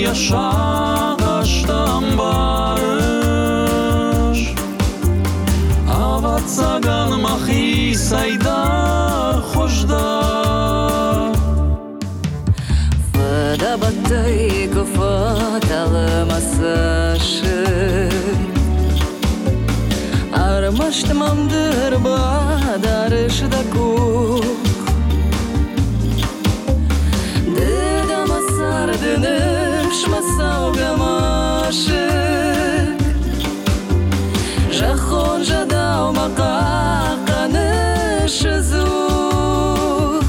yaşaştan barış Avat zagan mahi saydar hoşdar Fıda battay kufatalı masaşı Armaştımamdır badarışda kuh Dıdama sardınış masavgamaşık Жахон жадау мақақанышы зух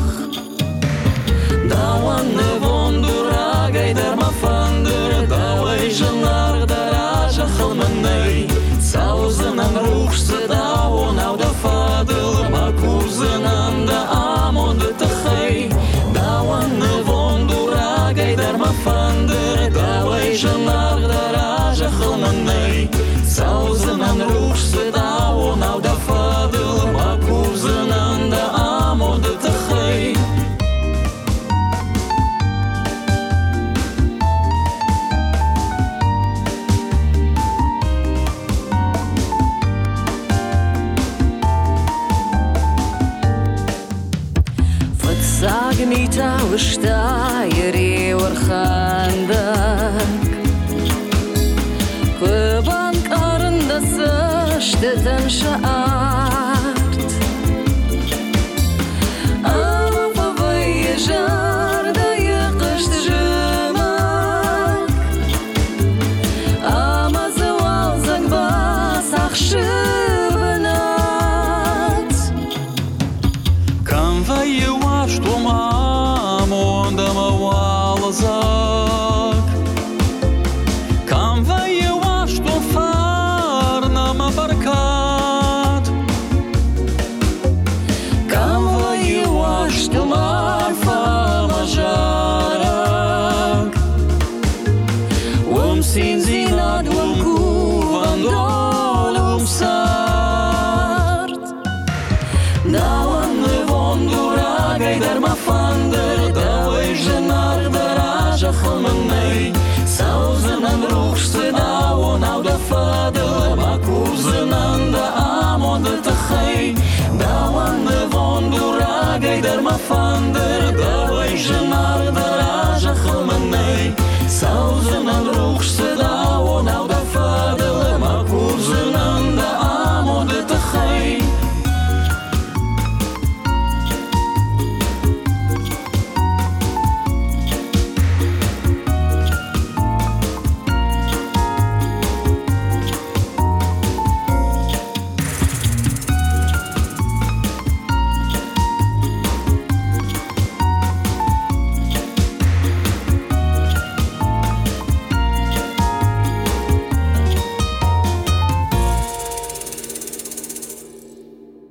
Дауанны вондура гайдар мафандыр Дауай жынарғдара жақылмынай Саузынан рухшы дауын ауда фадыл Макузынан да амонды тахай Дауанны вондура гайдар мафандыр Дауай жынарғдара жақылмынай Sauzından ruhsı da ona da fadıl Makuzından da amodu tıxay Fatsag mita ushta yeri warxandak Bank arında sıçtıdan şart Ama voyajar da yıkıştı jımak Ama zaval zagbas akşıbınat Kanva yavaş dumam onda mavalazak Kanva barkat Kanva yavaş dumar famajarak Sin zinat kuvan dolum sart Davanlı vondura gaydar mafandır Davay jınardara jahılmınay Sauzınan ruhsı davon avda fadıl Makuzınan da amodu tıxay Davanlı vondura gaydar mafandır Davay jınardara